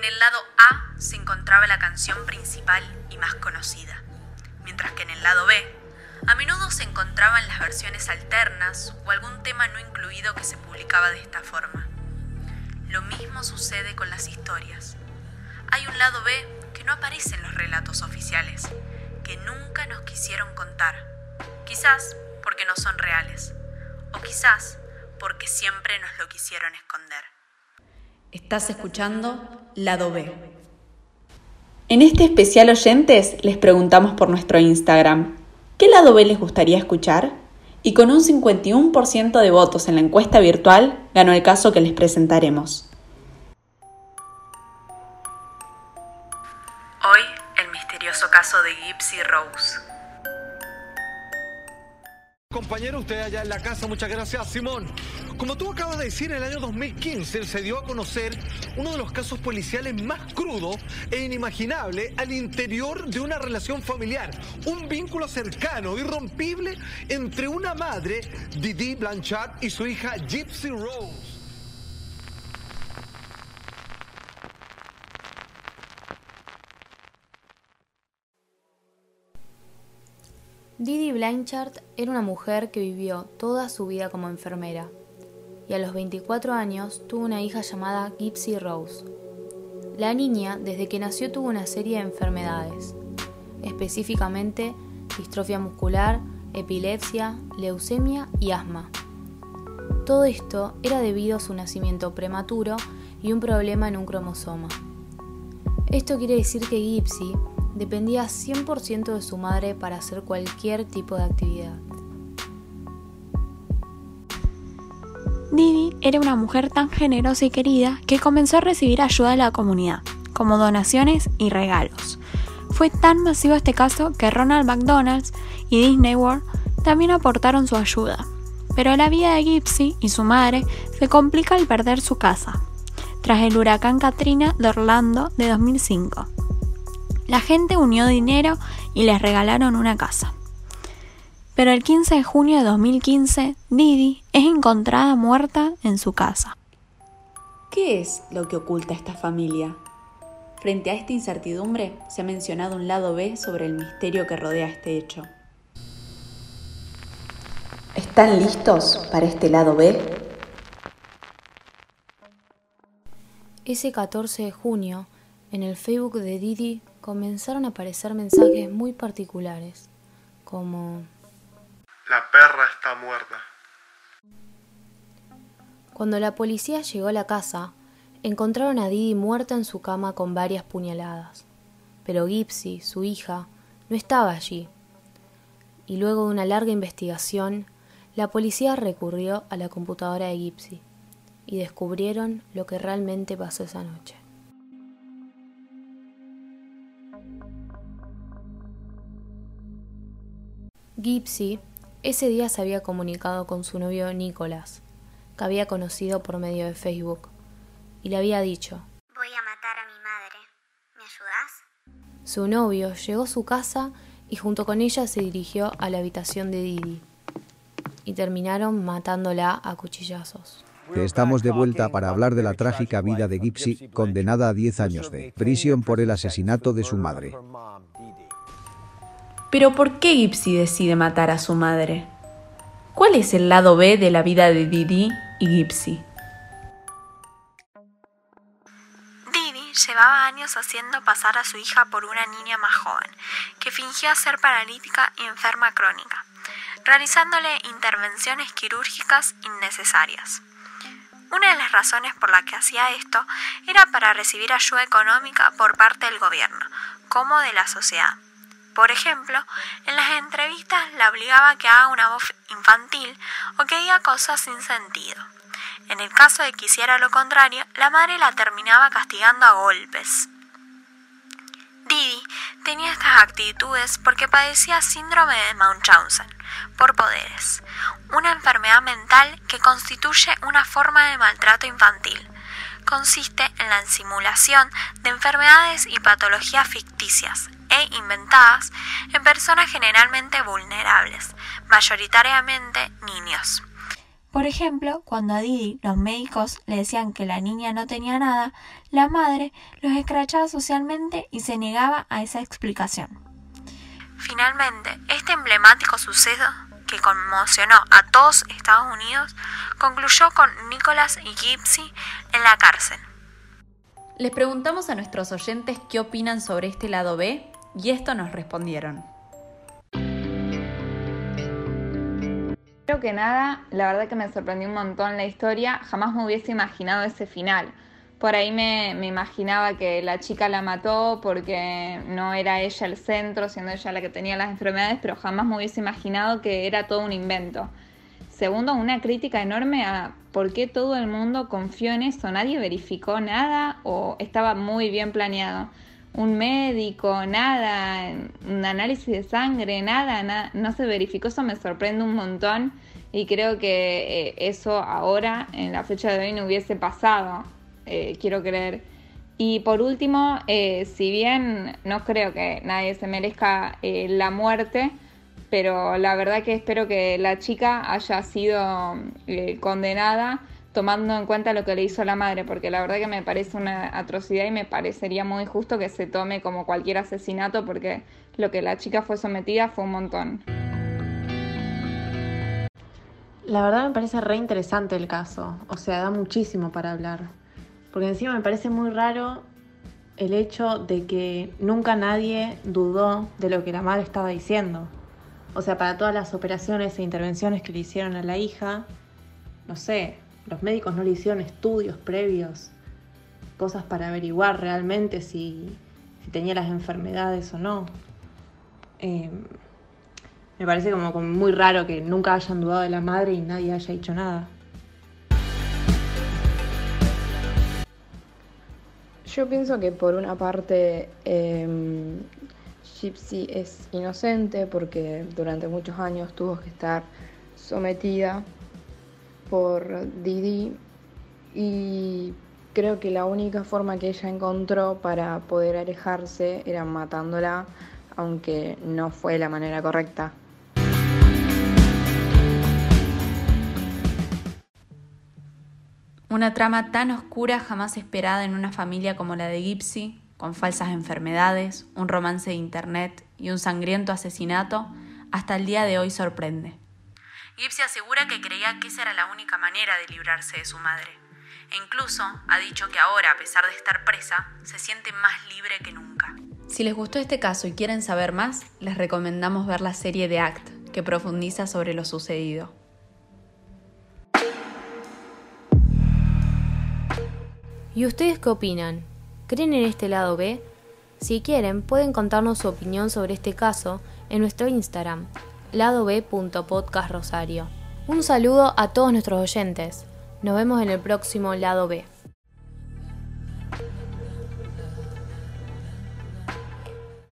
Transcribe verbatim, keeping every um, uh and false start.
el lado A se encontraba la canción principal y más conocida, mientras que en el lado B a menudo se encontraban las versiones alternas o algún tema no incluido que se publicaba de esta forma. Lo mismo sucede con las historias. Hay un lado B que no aparece en los relatos oficiales, que nunca nos quisieron contar, quizás porque no son reales, o quizás porque siempre nos lo quisieron esconder. Estás escuchando Lado B. En este especial Oyentes les preguntamos por nuestro Instagram, ¿qué lado B les gustaría escuchar? Y con un cincuenta y uno por ciento de votos en la encuesta virtual, ganó el caso que les presentaremos. Hoy, el misterioso caso de Gypsy Rose. Compañero, usted allá en la casa, muchas gracias, Simón. Como tú acabas de decir, en el año dos mil quince se dio a conocer uno de los casos policiales más crudos e inimaginables al interior de una relación familiar. Un vínculo cercano, irrompible, entre una madre, Didi Blanchard, y su hija Gypsy Rose. Didi Blanchard era una mujer que vivió toda su vida como enfermera y a los veinticuatro años tuvo una hija llamada Gypsy Rose. La niña, desde que nació, tuvo una serie de enfermedades, específicamente distrofia muscular, epilepsia, leucemia y asma. Todo esto era debido a su nacimiento prematuro y un problema en un cromosoma. Esto quiere decir que Gypsy dependía cien por ciento de su madre para hacer cualquier tipo de actividad. Didi era una mujer tan generosa y querida que comenzó a recibir ayuda de la comunidad, como donaciones y regalos. Fue tan masivo este caso que Ronald McDonald y Disney World también aportaron su ayuda. Pero la vida de Gypsy y su madre se complica al perder su casa, tras el huracán Katrina de Orlando de dos mil cinco. La gente unió dinero y les regalaron una casa. Pero el quince de junio de dos mil quince, Didi es encontrada muerta en su casa. ¿Qué es lo que oculta esta familia? Frente a esta incertidumbre, se ha mencionado un lado B sobre el misterio que rodea este hecho. ¿Están listos para este lado B? Ese catorce de junio, en el Facebook de Didi comenzaron a aparecer mensajes muy particulares, como: la perra está muerta. Cuando la policía llegó a la casa, encontraron a Didi muerta en su cama con varias puñaladas. Pero Gypsy, su hija, no estaba allí. Y luego de una larga investigación, la policía recurrió a la computadora de Gypsy y descubrieron lo que realmente pasó esa noche. Gypsy ese día se había comunicado con su novio Nicholas, que había conocido por medio de Facebook, y le había dicho: voy a matar a mi madre, ¿me ayudás? Su novio llegó a su casa y junto con ella se dirigió a la habitación de Didi, y terminaron matándola a cuchillazos. Estamos de vuelta para hablar de la trágica vida de Gypsy, condenada a diez años de prisión por el asesinato de su madre. Pero ¿por qué Gypsy decide matar a su madre? ¿Cuál es el lado B de la vida de Didi y Gypsy? Didi llevaba años haciendo pasar a su hija por una niña más joven, que fingía ser paralítica y enferma crónica, realizándole intervenciones quirúrgicas innecesarias. Una de las razones por la que hacía esto era para recibir ayuda económica por parte del gobierno, como de la sociedad. Por ejemplo, en las entrevistas la obligaba a que haga una voz infantil o que diga cosas sin sentido. En el caso de que hiciera lo contrario, la madre la terminaba castigando a golpes. Didi tenía estas actitudes porque padecía síndrome de Munchausen por poderes, una enfermedad mental que constituye una forma de maltrato infantil. Consiste en la simulación de enfermedades y patologías ficticias e inventadas en personas generalmente vulnerables, mayoritariamente niños. Por ejemplo, cuando a Didi los médicos le decían que la niña no tenía nada, la madre los escrachaba socialmente y se negaba a esa explicación. Finalmente, este emblemático suceso, que conmocionó a todos Estados Unidos, concluyó con Nicholas y Gypsy en la cárcel. Les preguntamos a nuestros oyentes qué opinan sobre este lado B y esto nos respondieron. Primero que nada, la verdad que me sorprendió un montón la historia, jamás me hubiese imaginado ese final. Por ahí me, me imaginaba que la chica la mató porque no era ella el centro, siendo ella la que tenía las enfermedades, pero jamás me hubiese imaginado que era todo un invento. Segundo, una crítica enorme a por qué todo el mundo confió en eso, nadie verificó nada o estaba muy bien planeado. Un médico, nada, un análisis de sangre, nada, nada, no se verificó, eso me sorprende un montón y creo que eh, eso ahora, en la fecha de hoy, no hubiese pasado, eh, quiero creer. Y por último, eh, si bien no creo que nadie se merezca eh, la muerte, pero la verdad que espero que la chica haya sido eh, condenada tomando en cuenta lo que le hizo la madre, porque la verdad que me parece una atrocidad y me parecería muy justo que se tome como cualquier asesinato, porque lo que la chica fue sometida fue un montón. La verdad me parece re interesante el caso, o sea, da muchísimo para hablar, porque encima me parece muy raro el hecho de que nunca nadie dudó de lo que la madre estaba diciendo. O sea, para todas las operaciones e intervenciones que le hicieron a la hija, no sé, los médicos no le hicieron estudios previos, cosas para averiguar realmente si, si tenía las enfermedades o no. Eh, me parece como, como muy raro que nunca hayan dudado de la madre y nadie haya dicho nada. Yo pienso que por una parte eh, Gypsy es inocente porque durante muchos años tuvo que estar sometida por Didi y creo que la única forma que ella encontró para poder alejarse era matándola, aunque no fue la manera correcta. Una trama tan oscura jamás esperada en una familia como la de Gypsy, con falsas enfermedades, un romance de internet y un sangriento asesinato, hasta el día de hoy sorprende. Gypsy asegura que creía que esa era la única manera de librarse de su madre. E incluso ha dicho que ahora, a pesar de estar presa, se siente más libre que nunca. Si les gustó este caso y quieren saber más, les recomendamos ver la serie The Act, que profundiza sobre lo sucedido. ¿Y ustedes qué opinan? ¿Creen en este lado B? Si quieren, pueden contarnos su opinión sobre este caso en nuestro Instagram, lado b punto podcast rosario. Un saludo a todos nuestros oyentes. Nos vemos en el próximo Lado B.